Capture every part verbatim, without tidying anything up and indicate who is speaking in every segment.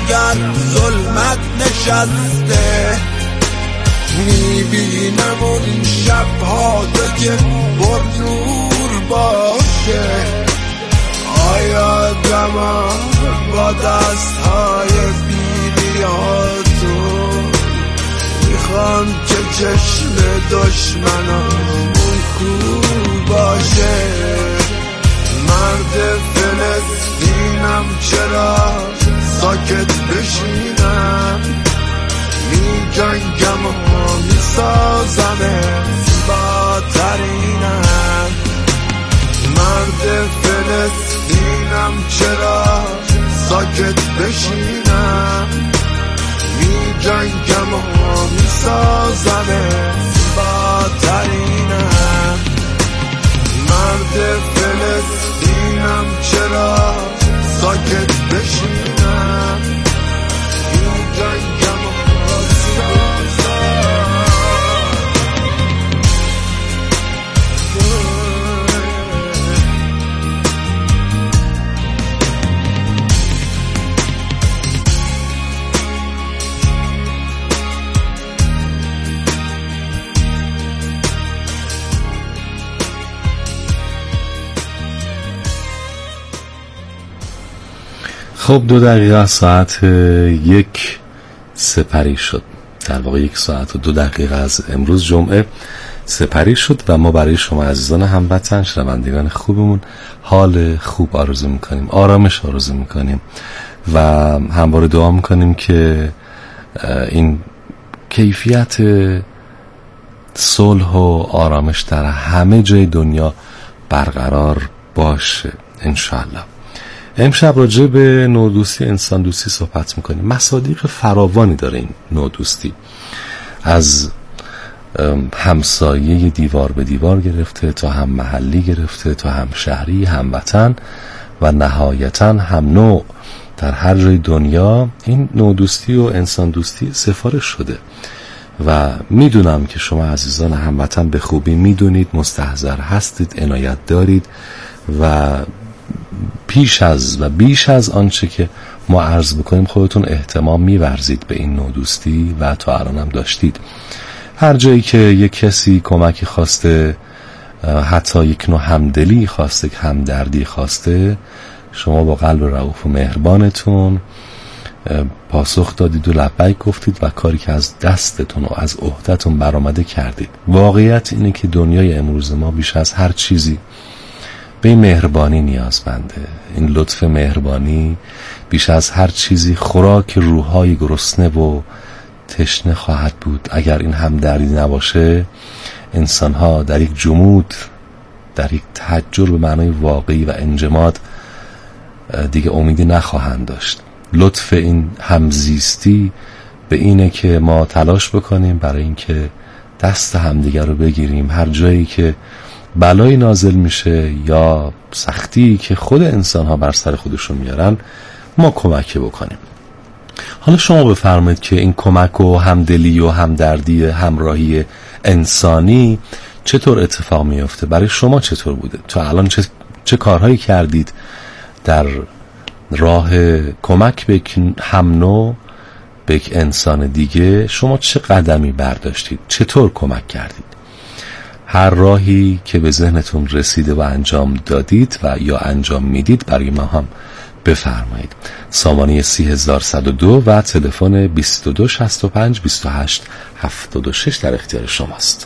Speaker 1: دیگر ظلمت نشسته. میبینم اون شب‌ها که پر نور باشه، آیا دما با دست‌های بی‌ریاتون میخوام که چشم دشمنامون کور باشه. مرد فلسطینم چرا ساکت بشینم، میجنگم و میسازم زیباترینم. مرد فلسطینم چرا ساکت بشینم، میجنگم و میسازم زیباترینم. مرد فلسطینم چرا ساکت بشینم، میجنگم و
Speaker 2: خب دو دقیقه ساعت یک سپری شد، در واقع یک ساعت و دو دقیقه از امروز جمعه سپری شد و ما برای شما عزیزان هموطن شنوندگان خوبمون حال خوب آرزو میکنیم، آرامش آرزو میکنیم و همواره دعا میکنیم که این کیفیت صلح و آرامش در همه جای دنیا برقرار باشه انشاءالله. امشب راجع به نودوستی انسان دوستی صحبت میکنیم. مصادیق فراوانی داره این نودوستی، از همسایه دیوار به دیوار گرفته تا هم محلی گرفته تا هم شهری، هم وطن و نهایتا هم نوع. در هر جای دنیا این نودوستی و انسان دوستی سفارش شده و میدونم که شما عزیزان هموطن به خوبی میدونید، مستحضر هستید، عنایت دارید و پیش از و بیش از آنچه که ما عرض بکنیم خودتون اهتمام می‌ورزید به این نودوستی و تا الان هم داشتید. هر جایی که یک کسی کمکی خواسته، حتی یک نوع همدلی خواسته، همدردی خواسته، شما با قلب رئوف و مهربانتون پاسخ دادید و لبیک گفتید و کاری که از دستتون و از عهدتون برآمده کردید. واقعیت اینه که دنیای امروز ما بیش از هر چیزی به این مهربانی نیازمنده. این لطف مهربانی بیش از هر چیزی خوراک روحای گرسنه و تشنه خواهد بود. اگر این همدردی نباشه انسانها در یک جمود، در یک تحجر به معنای واقعی و انجماد دیگه امیدی نخواهند داشت. لطف این همزیستی به اینه که ما تلاش بکنیم برای اینکه دست همدیگر رو بگیریم. هر جایی که بلایی نازل میشه یا سختی که خود انسان ها بر سر خودشون میارن ما کمک بکنیم. حالا شما بفرمایید که این کمک و همدلی و همدردی، همراهی انسانی چطور اتفاق میفته؟ برای شما چطور بوده؟ تا الان چه, چه کارهایی کردید در راه کمک به یک هم نوع، به یک انسان دیگه؟ شما چه قدمی برداشتید؟ چطور کمک کردید؟ هر راهی که به ذهنتون رسیده و انجام دادید و یا انجام میدید برای ما هم بفرمایید. سامانه سی هزار صد و دو و تلفن بیست و دو شصت و پنج بیست و هشت هفتاد و شش در اختیار شماست.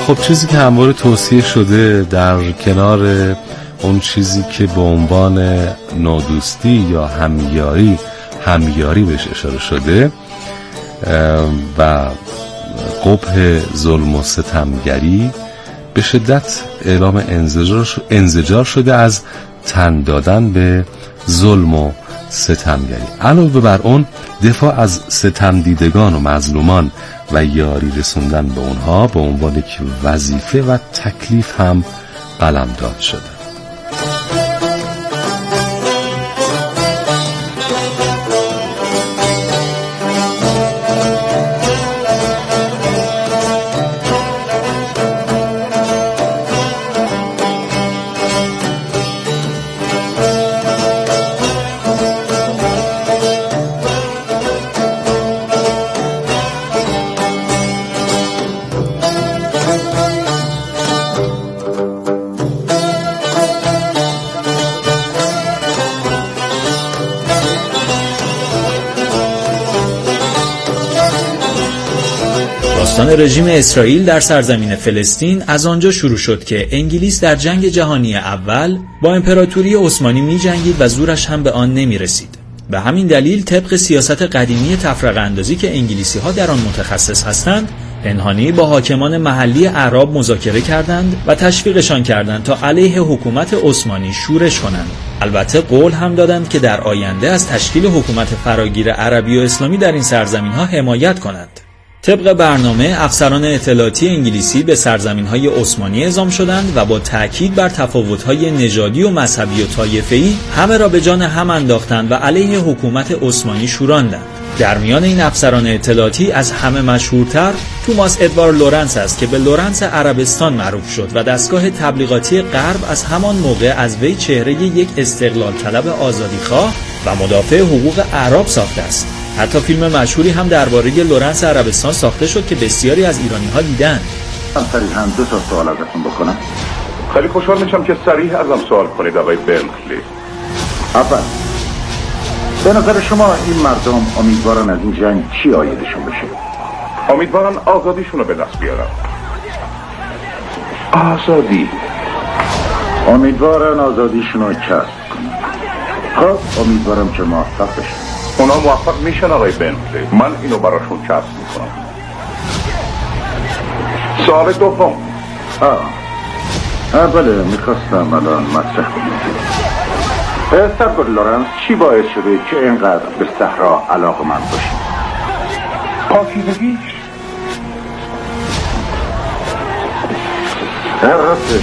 Speaker 2: خب چیزی که همواره توصیه شده در کنار اون چیزی که به عنوان نودوستی یا همیاری همیاری بهش اشاره شده و قبح ظلم و ستمگری، به شدت اعلام انزجار انزجار شده از تن دادن به ظلم و ستمگری. علاوه بر اون دفاع از ستم دیدگان و مظلومان و یاری رسوندن به اونها به عنوان یک وظیفه و تکلیف هم قلمداد شده.
Speaker 3: داستان رژیم اسرائیل در سرزمین فلسطین از آنجا شروع شد که انگلیس در جنگ جهانی اول با امپراتوری عثمانی می جنگید و زورش هم به آن نمی رسید. به همین دلیل طبق سیاست قدیمی تفرقه اندازی که انگلیسی ها در آن متخصص هستند، پنهانی با حاکمان محلی اعراب مذاکره کردند و تشویقشان کردند تا علیه حکومت عثمانی شورش کنند. البته قول هم دادند که در آینده از تشکیل حکومت فراگیر عربی و اسلامی در این سرزمین ها حمایت کنند. طبق برنامه افسران اطلاعاتی انگلیسی به سرزمین‌های عثمانی اعزام شدند و با تأکید بر تفاوت‌های نژادی و مذهبی و طایفه‌ای همه را به جان هم انداختند و علیه حکومت عثمانی شوراندند. در میان این افسران اطلاعاتی از همه مشهورتر توماس ادوارد لورنس است که به لورنس عربستان معروف شد و دستگاه تبلیغاتی غرب از همان موقع از وی چهره یک استقلال طلب آزادیخواه و مدافع حقوق اعراب ساخته است. حتی فیلم مشهوری هم درباره لورنس عربستان ساخته شد که بسیاری از ایرانی‌ها دیدن.
Speaker 4: من صریحاً دو تا سوال ازتون بکنم.
Speaker 5: خیلی خوشحال میشم که صریح ازم سوال کنید آقای برنکلی.
Speaker 4: اول، به نظر شما این مردم امیدوارن از این جنگ چی آیدشون بشه؟
Speaker 5: امیدوارن آزادیشون رو به دست بیارن.
Speaker 4: آزادی؟ امیدوارن آزادیشون رو کسب کنن. خب امیدوارم که موفق بشن.
Speaker 5: اونا موفق میشن آقای برنکلی. من اینو براشون کسب میکنم. سوال دوم.
Speaker 4: آه اوله میخواستم الان مطرح کنم. سرکار لورنس چی باعث شده که اینقدر به صحرا علاقه‌مند باشید؟
Speaker 5: پاکیزگیش.
Speaker 4: راستش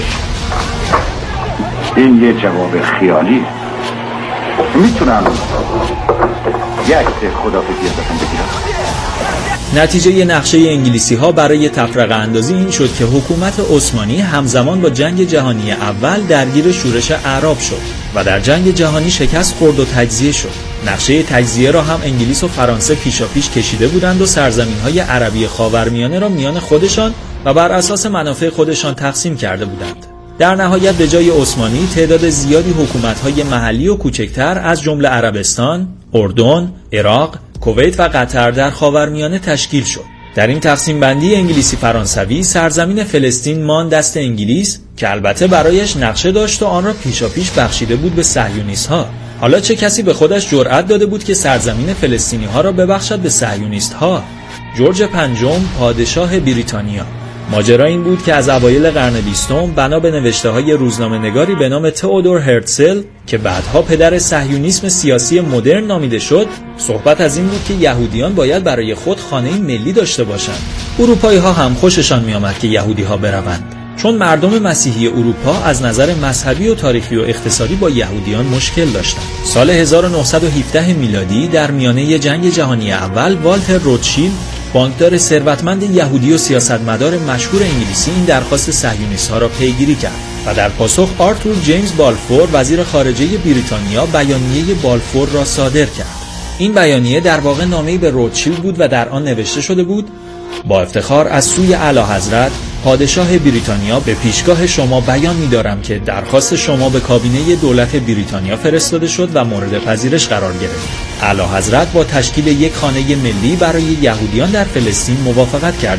Speaker 4: این یه جواب خیالی. میتونم یک عکس خدافظی ازتون بگیرم؟
Speaker 3: نتیجه نقشه انگلیسی ها برای تفرقه اندازی این شد که حکومت عثمانی همزمان با جنگ جهانی اول درگیر شورش اعراب شد و در جنگ جهانی شکست خورد و تجزیه شد. نقشه تجزیه را هم انگلیس و فرانسه پیشاپیش کشیده بودند و سرزمین های عربی خاورمیانه را میان خودشان و بر اساس منافع خودشان تقسیم کرده بودند. در نهایت به جای عثمانی تعداد زیادی حکومت‌های محلی و کوچکتر از جمله عربستان، اردن، عراق، کویت و قطر در خاورمیانه تشکیل شد. در این تقسیم بندی انگلیسی فرانسوی سرزمین فلسطین ماند دست انگلیس که البته برایش نقشه داشت و آن را پیشاپیش بخشیده بود به صهیونیست‌ها. حالا چه کسی به خودش جرأت داده بود که سرزمین فلسطینی‌ها را ببخشد به صهیونیست‌ها؟ جورج پنجم، پادشاه بریتانیا. ماجرا این بود که از اوایل قرن بیستم بنا به نوشته‌های روزنامه‌نگاری به نام تئودور هرتزل که بعدها پدر صهیونیسم سیاسی مدرن نامیده شد، صحبت از این بود که یهودیان باید برای خود خانه ملی داشته باشند. اروپایی‌ها هم خوششان می‌آمد که یهودی‌ها بروند، چون مردم مسیحی اروپا از نظر مذهبی و تاریخی و اقتصادی با یهودیان مشکل داشتند. سال هزار و نهصد و هفده میلادی در میانه جنگ جهانی اول والتر روتشیلد، بانکدار ثروتمند یهودی و سیاستمدار مشهور انگلیسی، این درخواست صهیونیست‌ها را پیگیری کرد و در پاسخ آرتور جیمز بالفور وزیر خارجه بریتانیا بیانیه بالفور را صادر کرد. این بیانیه در واقع نامه‌ای به روتشیلد بود و در آن نوشته شده بود: با افتخار از سوی اعلیحضرت پادشاه بریتانیا به پیشگاه شما بیان می‌دارم که درخواست شما به کابینه دولت بریتانیا فرستاده شد و مورد پذیرش قرار گرفت. اعلیحضرت با تشکیل یک خانه ملی برای یهودیان در فلسطین موافقت کردند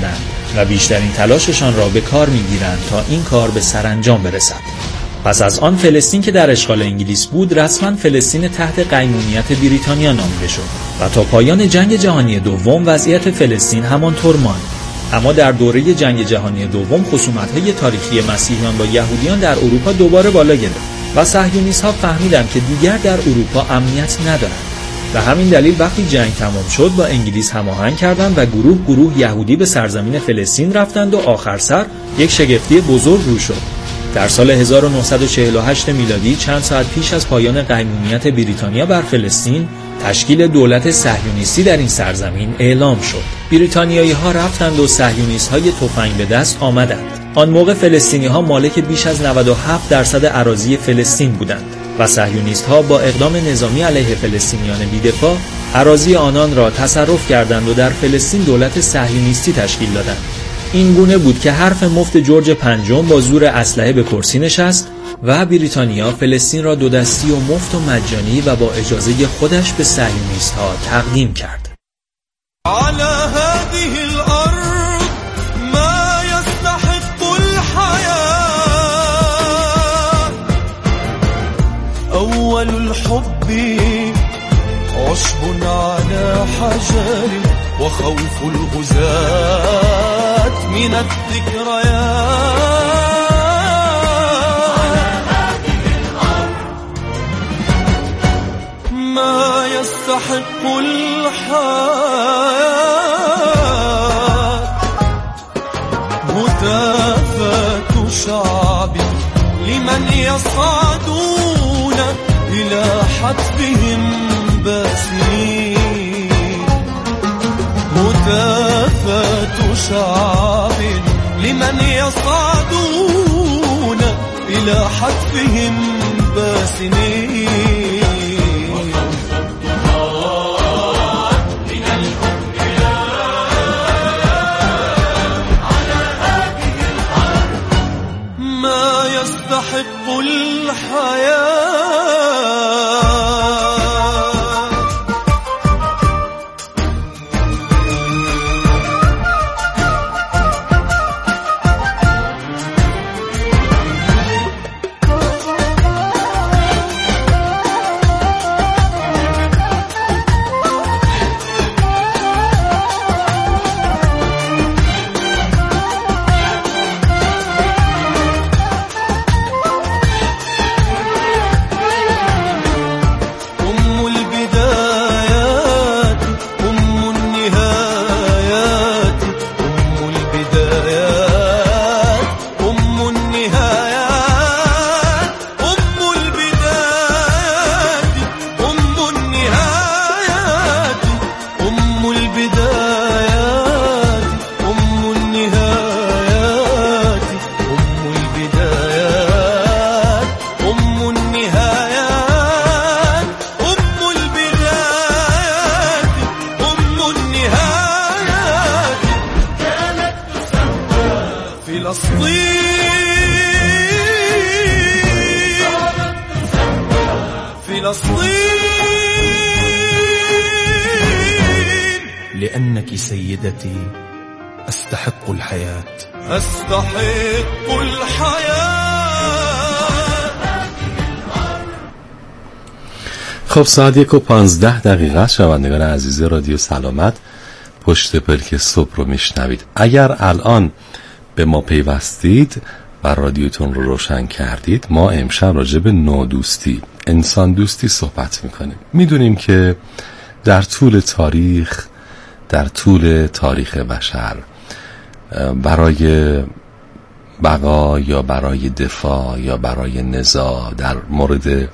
Speaker 3: و بیشترین تلاششان را به کار می‌گیرند تا این کار به سرانجام برسد. پس از آن فلسطین که در اشغال انگلیس بود رسما فلسطین تحت قیمومیت بریتانیا نامیده شد و تا پایان جنگ جهانی دوم وضعیت فلسطین همانطور ماند. اما در دوره جنگ جهانی دوم خصومت‌های تاریخی مسیحیان با یهودیان در اروپا دوباره بالا گرفت و صهیونیست‌ها فهمیدند که دیگر در اروپا امنیت ندارند. به همین دلیل وقتی جنگ تمام شد با انگلیس هماهنگ کردند و گروه گروه یهودی به سرزمین فلسطین رفتند و آخر سر یک شگفتی بزرگ رو شد. در سال هزار و نهصد و چهل و هشت میلادی چند ساعت پیش از پایان قیمومیت بریتانیا بر فلسطین تشکیل دولت صهیونیستی در این سرزمین اعلام شد. بریتانیایی‌ها رفتند و صهیونیست‌های تفنگ به دست آمدند. آن موقع فلسطینی‌ها مالک بیش از نود و هفت درصد اراضی فلسطین بودند و صهیونیست‌ها با اقدام نظامی علیه فلسطینیان بی‌دفاع اراضی آنان را تصرف کردند و در فلسطین دولت صهیونیستی تشکیل دادند. این گونه بود که حرف مفت جورج پنجم با زور اسلحه به کرسی نشست و بریتانیا فلسطین را دو دستی و مفت و مجانی و با اجازه خودش به صهیونیست‌ها تقدیم کرد.
Speaker 1: على هذه الأرض ما يستحق الحياة أول الحب عشب على حجر وخوف الغزاة من الذكريات على هذه الأرض ما يستحق الحياة هتافات شعب لمن يصعدون إلى حتفهم باسمين هتافات شعب لمن يصعدون إلى حتفهم باسمين يستحق الحياة
Speaker 6: لأنك سيدتي أستحق الحياة
Speaker 1: أستحق الحياة.
Speaker 2: خب ساعت یک و پانزده دقیقه شنوندگان عزیز رادیو سلامت پشت پلک صبح رو میشنوید. اگر الان به ما پیوستید و رادیوتون رو روشن کردید، ما امشب راجع به نودوستی، انسان دوستی صحبت میکنیم. میدونیم که در طول تاریخ در طول تاریخ بشر برای بقا یا برای دفاع یا برای نزاع در مورد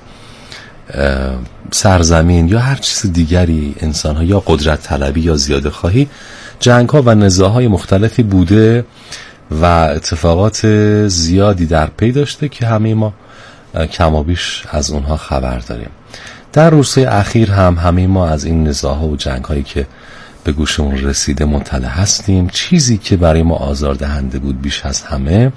Speaker 2: سرزمین یا هر چیز دیگری انسان‌ها یا قدرت طلبی یا زیاده خواهی جنگ‌ها و نزاع‌های مختلفی بوده و اتفاقات زیادی در پی داشته که همه ما کم و بیش از اونها خبر داریم. در روزهای اخیر هم همه ما از این نزاع‌ها و جنگ‌هایی که به گوشمون رسیده مطلع هستیم. چیزی که برای ما آزاردهنده بود بیش از همه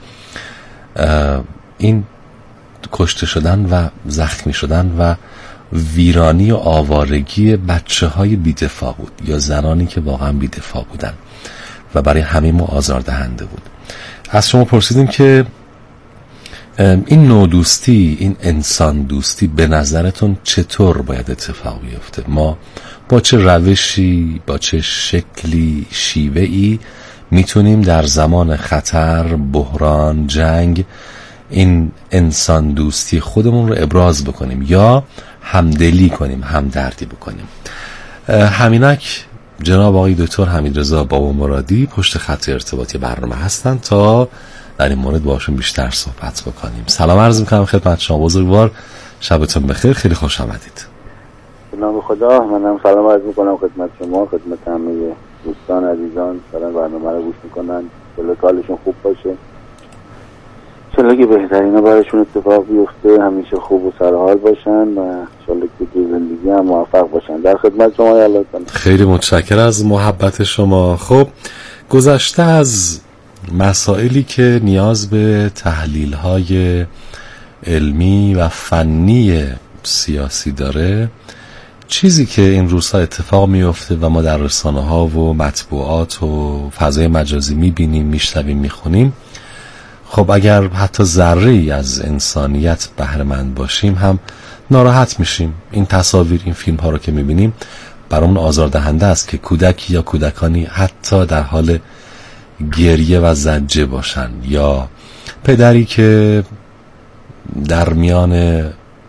Speaker 2: این کشته شدن و زخمی شدن و ویرانی و آوارگی بچه های بی‌دفاع بود یا زنانی که واقعا بی‌دفاع بودن. و برای همه ما آزاردهنده بود. از شما پرسیدیم که این نودوستی، این انسان دوستی به نظرتون چطور باید اتفاق بیفته؟ ما با چه روشی، با چه شکلی، شیوهی میتونیم در زمان خطر، بحران، جنگ این انسان دوستی خودمون رو ابراز بکنیم یا همدلی کنیم، همدردی بکنیم؟ همینک جناب آقای دکتر حمیدرضا بابا مرادی پشت خط ارتباطی برنامه هستن تا در این مورد باشون بیشتر صحبت بکنیم. سلام عرض میکنم خدمت شما بزرگوار، شبتون بخیر، خیلی خوش آمدید.
Speaker 7: به نام خدا، منم سلام عرض میکنم خدمت شما، خدمت همه دوستان عزیزان دارن برنامه رو گوش میکنن. چلا کالشون خوب باشه، چلا که بهترینا براشون اتفاق بیفته، همیشه خوب و سرحال باشن و چلا که تو زندگی هم موفق باشن. در خدمت شما یالله.
Speaker 2: خیلی متشکرم از محبت شما. خب گذشته از مسائلی که نیاز به تحلیل‌های علمی و فنی سیاسی داره، چیزی که این روزها اتفاق میفته و ما در رسانه‌ها و مطبوعات و فضای مجازی میبینیم، میشنویم، میخونیم، خب اگر حتی ذره‌ای از انسانیت بهره مند باشیم هم ناراحت میشیم. این تصاویر، این فیلم ها رو که میبینیم برامون آزاردهنده است که کودکی یا کودکانی حتی در حال گریه و زجه باشن، یا پدری که در میان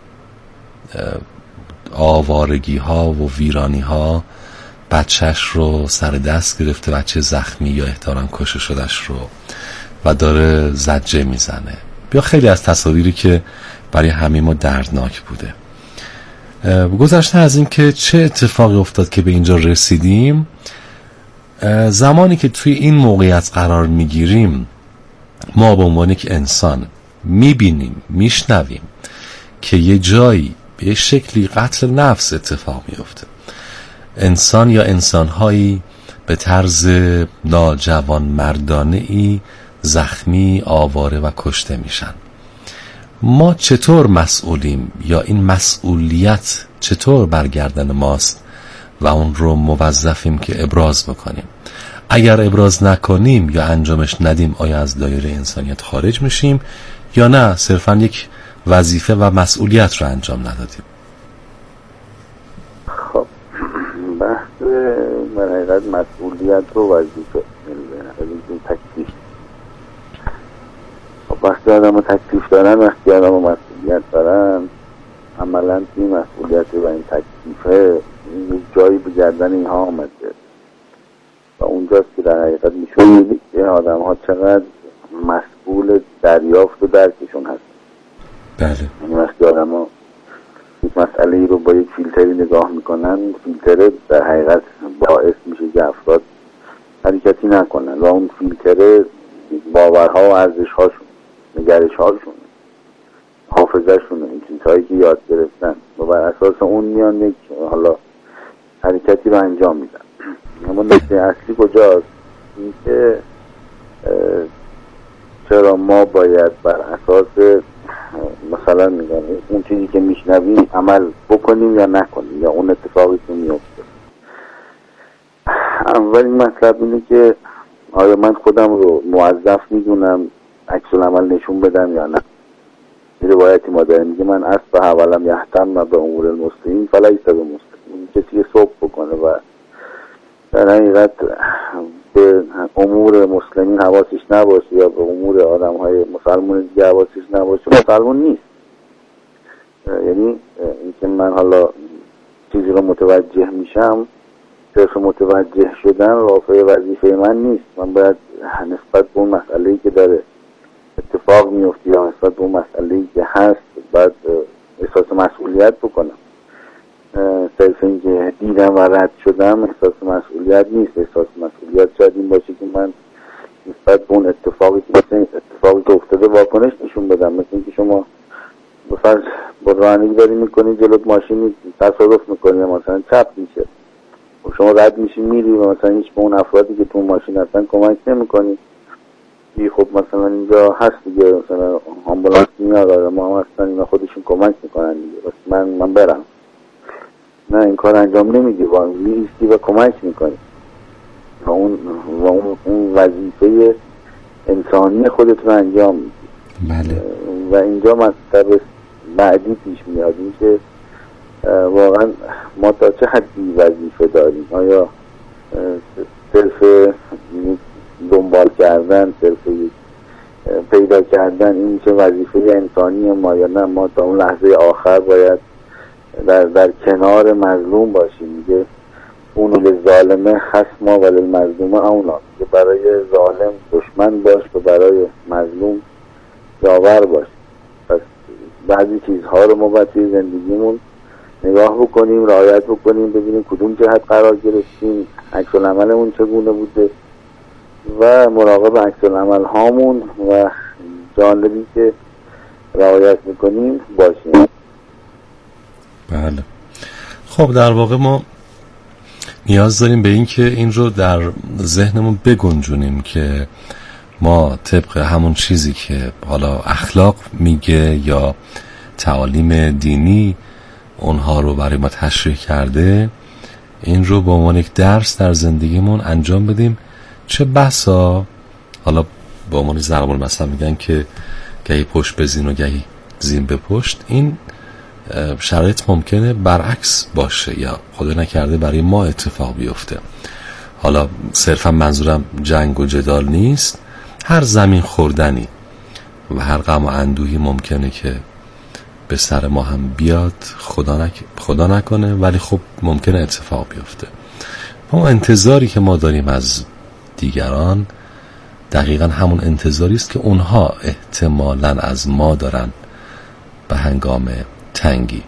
Speaker 2: آوارگی ها و ویرانی ها بچهش رو سر دست گرفته، بچه زخمی یا احتمالاً کشته شدش رو و داره زجه میزنه، یا خیلی از تصاویری که برای همه ما دردناک بوده. گذشته از این که چه اتفاقی افتاد که به اینجا رسیدیم، زمانی که توی این موقعیت قرار میگیریم ما به عنوان یک انسان میبینیم، میشنویم که یه جایی به یه شکلی قتل نفس اتفاق میفته، انسان یا انسانهایی به طرز ناجوان مردانه ای زخمی، آواره و کشته میشن. ما چطور مسئولیم یا این مسئولیت چطور برگردن ماست و اون رو موظفیم که ابراز بکنیم؟ اگر ابراز نکنیم یا انجامش ندیم آیا از دایره انسانیت خارج میشیم یا نه صرفا یک وظیفه و مسئولیت رو انجام ندادیم؟
Speaker 7: خب بحث در حقیقت مسئولیت رو وظیفه این تکلیف، خب وقتی آدم رو تکلیف دارن، وقتی آدم رو مسئولیت دارن، عملا این مسئولیت و این تکلیفه یک جایی به گردن اینها آمده و اونجاست که در حقیقت میشون میدید که آدم ها چقدر مسئول دریافت و درکشون هست.
Speaker 2: بله.
Speaker 7: یعنی وقتی آدم ها یک مسئله رو با یک فیلتری نگاه میکنن، فیلتره در حقیقت باعث میشه که افراد حرکتی نکنن و اون فیلتره باورها و ارزش هاشون، نگرش هاشون، حافظه شونه، این چیزهایی که یاد گرفتن و بر اساس اون میان یک حالا حرکتی رو انجام میدن. اما نکته اصلی کجاست؟ این که چرا ما باید بر اساس مثلا میگم اون چیزی که میشنویم عمل بکنیم یا نکنیم یا اون اتفاقی که میفته. اولین مطلب اینه که آیا من خودم رو موظف میدونم عکس العمل نشون بدم یا نه. این روایتی ما داریم میگه من اصبح اولم یهتم به امور المسلمین فلیس بمسلم، کسی که صبح بکنه و در حقیقت به امور مسلمین حواسش نباشه یا به امور آدم های مسلمان دیگه حواسش نباشه مسلمان نیست. یعنی اینکه من حالا چیزی رو متوجه میشم، صرف متوجه شدن رافع وظیفه من نیست. من باید نسبت به اون مسئله‌ای که داره اتفاق میفته یا نسبت به اون مسئله‌ای که هست باید احساس مسئولیت بکنم. صرف اینکه دیدم و رد شدم احساس مسئولیت نیست. احساس مسئولیت شاید این باشه که من نسبت به اون اتفاقی که مثل اتفاقی که افتاده واکنش نشون بدم. مثل اینکه شما به فرض با رانندگی داری میکنی، جلوت ماشینی تصادف میکنی مثلا چپ میشه و شما رد میشی میری و مثلا هیچ به اون افرادی که تو ماشین هستن کمک نمیکنی. بی خب مثلا اینجا هست دیگه، مثلا آمبولانس میاد آره ما هم هستن اینا خودشون کمک میکنن دیگه، بس من من برم. نه این کار انجام نمیدی، وای میستی و کمک میکنی. و اون و اون, اون وظیفه انسانی خودت رو انجام میدی.
Speaker 2: بله.
Speaker 7: و اینجا مطلب بعدی پیش میاد این که واقعا ما تا چه حدی وظیفه داریم؟ آیا صرف دنبال کردن، صرف پیدا کردن این چه وظیفه انسانی ما، یا نه ما تا اون لحظه آخر باید در, در کنار مظلوم باشیم؟ میگه اونو للظالمه خصما و للمظلومه اونا، که برای ظالم دشمن باش و برای مظلوم یاور باش. پس بعضی چیزها رو ما باید توی زندگیمون نگاه بکنیم، رعایت بکنیم، ببینیم کدوم جهت قرار گرفتیم، عکس العملمون چگونه بوده و مراقب عکس العمل هامون و جانبی که رعایت میکنیم باشیم.
Speaker 2: بله. خب در واقع ما نیاز داریم به این که این رو در ذهنمون بگنجونیم که ما طبق همون چیزی که حالا اخلاق میگه یا تعالیم دینی اونها رو برای ما تشریح کرده، این رو به عنوان یک درس در زندگیمون انجام بدیم. چه بسا حالا به عنوان ضرب المثل میگن که گهی پشت بزین و گهی زین به پشت، این شرایط ممکنه برعکس باشه یا خدا نکرده برای ما اتفاق بیفته. حالا صرفا منظورم جنگ و جدال نیست، هر زمین خوردنی و هر غم و اندوهی ممکنه که به سر ما هم بیاد، خدا, نک... خدا نکنه، ولی خب ممکنه اتفاق بیفته. اما انتظاری که ما داریم از دیگران دقیقا همون انتظاری است که اونها احتمالاً از ما دارن به هنگام تنگی.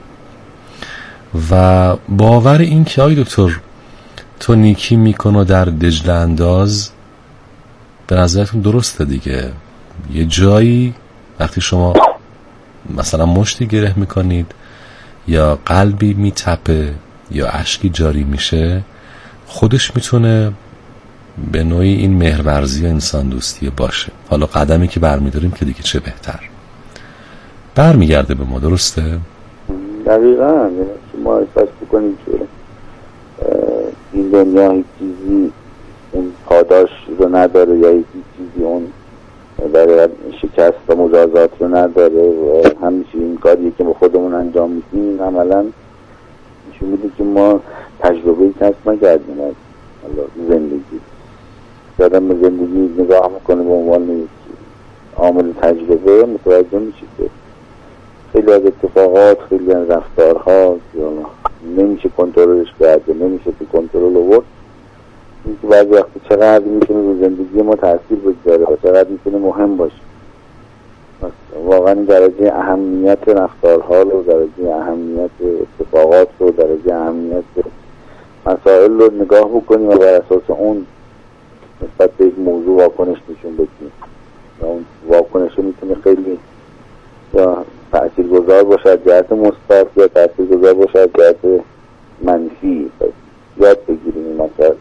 Speaker 2: و باور این که آی دکتر تو نیکی میکن و در دجله انداز، به نظرتون درسته دیگه؟ یه جایی وقتی شما مثلا مشتی گره میکنید یا قلبی میتپه یا اشکی جاری میشه، خودش میتونه به نوعی این مهرورزی و انسان دوستی باشه. حالا قدمی که برمیداریم که دیگه چه بهتر، برمیگرده به ما. درسته؟
Speaker 7: دقیقا. ما احساس بکنیم که این دنیا هیچ چیزی اون پاداش رو نداره یا هیچ چیزی اون برای شکست و مجازات رو نداره و همیشه این کاریه که ما خودمون انجام میدیم عملا نشون میده که ما تجربه کسب نکردیم از زندگی. آدم به زندگی نگاه میکنه به عنوان عامل تجربه، متوجه میشه که خیلی از اتفاقات، خیلی از رفتارها نمیشه کنترلش کرد، نمیشه که کنترل آورد. اینکه بعضی وقتی چقدر میتونه رو زندگی ما تاثیر بگذاره و چقدر میتونه مهم باشه. واقعا درجه اهمیت رفتارها رو، درجه اهمیت اتفاقات رو، درجه اهمیت مسائل رو نگاه بکنیم و بر اساس اون نسبت به یک موضوع واکنش نشون بدیم. و اون واکنش میتونه خیلی یا تاثیرگذار باشه جهت مثبت یا تاثیرگذار باشه جهت منفی. یاد بگیریم این مسائل.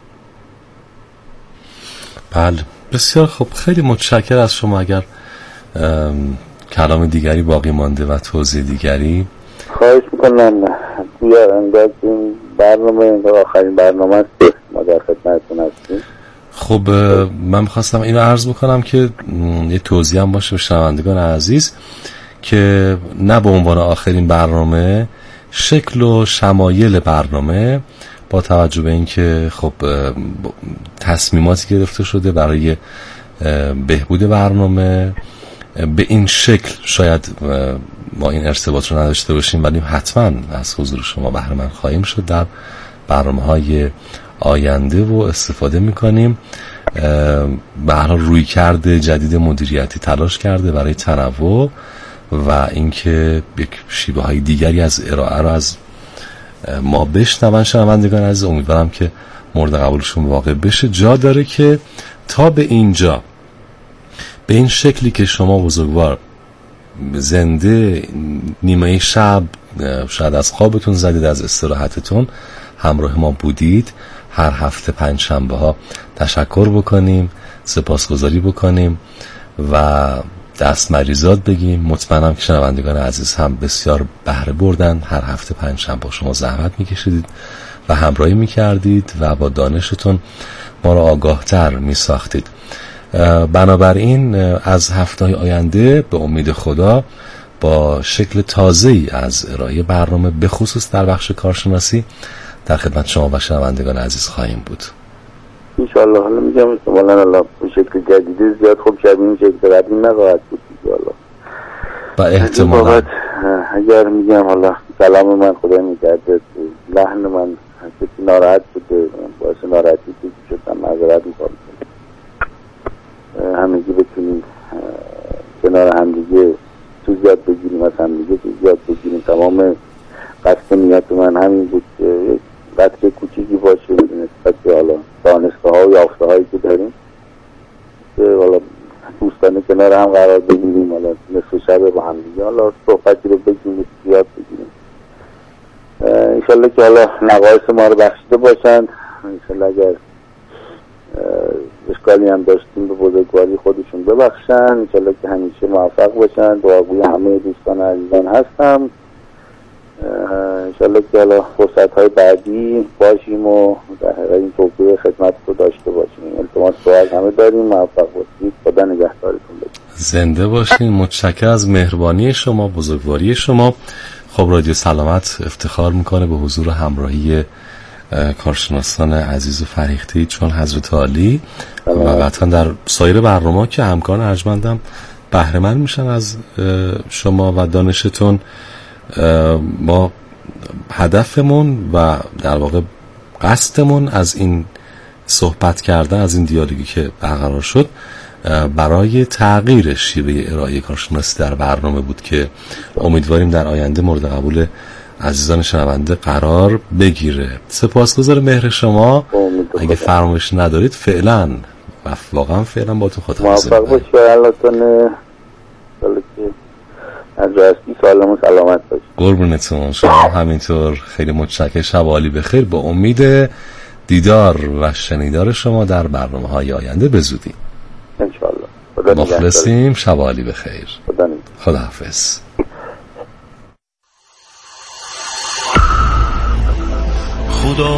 Speaker 2: بله بسیار خوب، خیلی متشکر از شما. اگر کلام دیگری باقی مانده و توضیح دیگری
Speaker 7: خواهش میکنم. توی انداز این برنامه این آخرین برنامه است ما در خدمتتون هستیم.
Speaker 2: خب من میخواستم اینو عرض بکنم که یه توضیح هم باشه به شنوندگان عزیز که نه به عنوان آخرین برنامه، شکل و شمایل برنامه با توجه به اینکه خب تصمیماتی گرفته شده برای بهبود برنامه به این شکل شاید ما این ارتباط رو نداشته باشیم، ولی حتما از حضور شما بهره مند خواهیم شد در برنامه‌های آینده و استفاده می‌کنیم. به هر حال رویکرد جدید مدیریتی تلاش کرده برای تنوع و اینکه یک شیوه‌های دیگری از ارائه رو از ما بشنون شنوندگان عزیز. امیدوارم که مورد قبولشون واقع بشه. جا داره که تا به اینجا به این شکلی که شما بزرگوار زنده نیمه شب شاید از خوابتون زدید، از استراحتتون همراه ما بودید، هر هفته پنج شنبه ها تشکر بکنیم، سپاسگزاری بکنیم و دست مریزاد بگیم. مطمئنم که شنوندگان عزیز هم بسیار بهره بردن. هر هفته پنج شنبه شما زحمت میکشیدید و همراهی میکردید و با دانشتون ما را آگاهتر می ساختید. بنابراین از هفته‌های آینده به امید خدا با شکل تازه‌ای از ارائه برنامه به خصوص در بخش کارشناسی در خدمت شما و شنوندگان عزیز خواهیم بود.
Speaker 7: انشالله. حالا میگم احتمالاً الله به شکل جدیدی زیاد خوب شبیه این شکل قدیم نخواهد بود انشالله.
Speaker 2: و احتمالاً
Speaker 7: اگر میگم حالا سلام من خدا میکرده لحن من کسی ناراحت بوده باعث ناراحتی که شدم معذرت میخوام. همگی بتونیم کنار همدیگه چیز یاد بگیریم از همدیگه چیز یاد بگیریم. تمام قصد نیت من همین بود که یک قطعه کوچیکی باشه نسبت به حالا دانسته ها و یافته هایی که داریم که حالا دوستانه کنار هم قرار بگیریم، حالا نصف شب با هم دیگه حالا صحبتی رو بگیریم یاد بگیریم. انشالله که حالا نقایص ما رو بخشیده باشند. انشالله اگر اشکالی هم داشتیم به بزرگواری خودشون ببخشن. انشالله که همیشه موفق باشن. دعاگوی همه دوستان عزیزان هستم. انشالله که حالا فرصت‌های بعدی باشیم و در این توفیق خدمت رو داشته باشیم. التماس دعا از همه داریم. موفق باشید. خدا نگهدارتون باشه.
Speaker 2: زنده باشین. متشکرم از مهربانی شما، بزرگواری شما. خب رادیو سلامت افتخار میکنه به حضور همراهی کارشناسان عزیز و فرهیخته چون حضرت عالی و قطعا در سایر برنامه که همکاران ارجمندم بهره مند میشن از شما و دانشتون. ما هدفمون و در واقع قصدمون از این صحبت کردن، از این دیالوگی که برقرار شد برای تغییر شیوه ارائه کارشناسی در برنامه بود که امیدواریم در آینده مورد قبول عزیزان شنونده قرار بگیره. سپاسگزار مهر شما. اگه فرمایش ندارید فعلا و واقعا فعلا با تو خداحافظی.
Speaker 7: موفق باشید و اللهتون که از راستی سالم و سلامت باشید.
Speaker 2: قربونتون. شما همینطور. خیلی متشکرم. شب عالی بخیر. با امید دیدار و شنیدار شما در برنامه های آینده به زودی
Speaker 7: انشالله.
Speaker 2: مخلصیم. شب عالی بخیر.
Speaker 7: خدا
Speaker 2: خداحافظ.
Speaker 1: خدای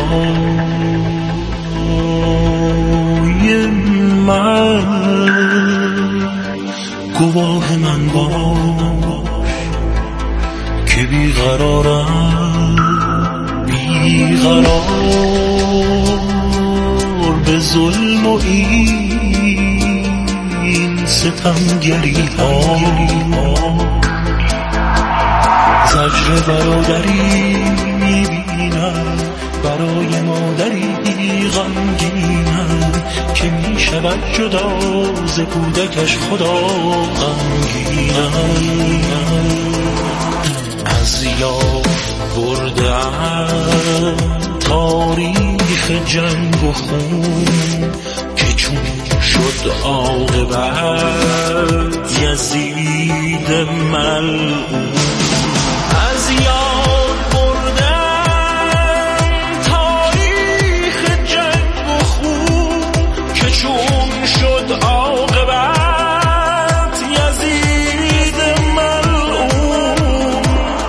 Speaker 1: من گواه من باش که بیقرارم بیقرار به ظلم و این ستمگری ها زجر برادری میبینم برای مادری غمگینم که می شود جدا ز کودکش خدا غمگینم. از یاد بردم تاریخ جنگ و خون که چون شد عاقبت یزید ملعون. از یاد بردم تاریخ جنگ و خون که چون شد عاقبت یزید ملعون.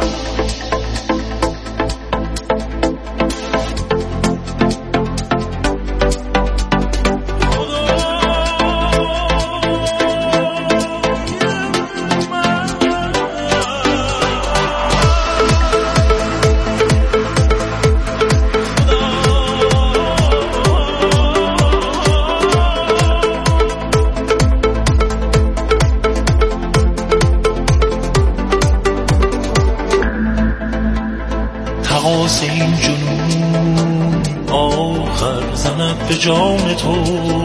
Speaker 1: تقاس این جنون آخر زند به جان تو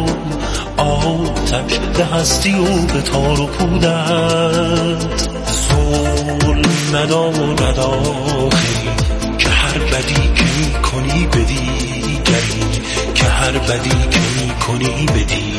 Speaker 1: آتش به هستی و به تار و پودت. ظلم ندارد آخری که هر بدی که می کنی به دیگری که هر بدی که می کنی به دیگری